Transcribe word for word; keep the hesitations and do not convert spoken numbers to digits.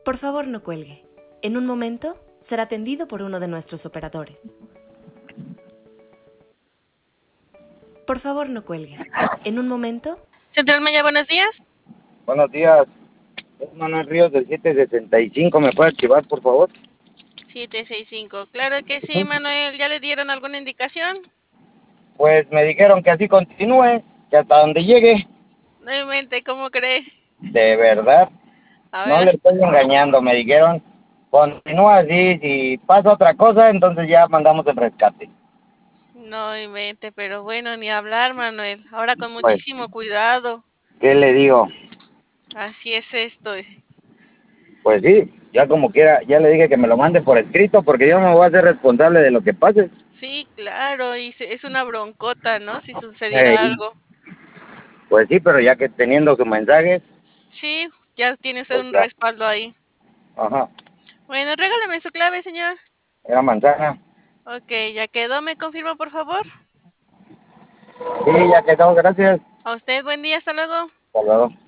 Por favor, no cuelgue. En un momento será atendido por uno de nuestros operadores. Por favor, no cuelgue. En un momento... Central Maya, buenos días. Buenos días. Es Manuel Ríos del siete sesenta y cinco. ¿Me puede activar, por favor? siete seis cinco. Claro que sí, Manuel. ¿Ya le dieron alguna indicación? Pues me dijeron que así continúe, que hasta donde llegue. No invente, ¿cómo cree? De verdad, A no ver, le estoy engañando. Me dijeron, continúa así. Si pasa otra cosa, entonces ya mandamos el rescate. no invente, pero bueno, ni hablar, Manuel. Ahora con Pues, muchísimo cuidado. ¿qué le digo? Así es esto. Pues sí, ya como quiera, ya le dije que me lo mande por escrito porque yo no me voy a hacer responsable de lo que pase. Sí, claro, y se- es una broncota, ¿no? Si sucediera Hey, algo. pues sí, pero ya que teniendo su mensaje, Sí, ya tiene usted pues un ya. respaldo ahí. Ajá, Bueno, regálame su clave, señor. era manzana. Ok, ya quedó. ¿Me confirma, por favor? Sí, ya quedó, gracias. A usted, buen día, hasta luego. Hasta luego.